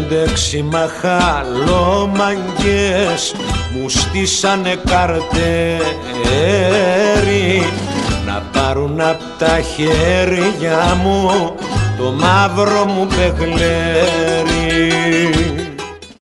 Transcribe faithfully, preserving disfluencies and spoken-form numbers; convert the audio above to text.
Πέντε-έξι μαχαλόμαγκες μου στήσανε καρτέρι να πάρουν απ' τα χέρια μου το μαύρο μου παιγλέρι.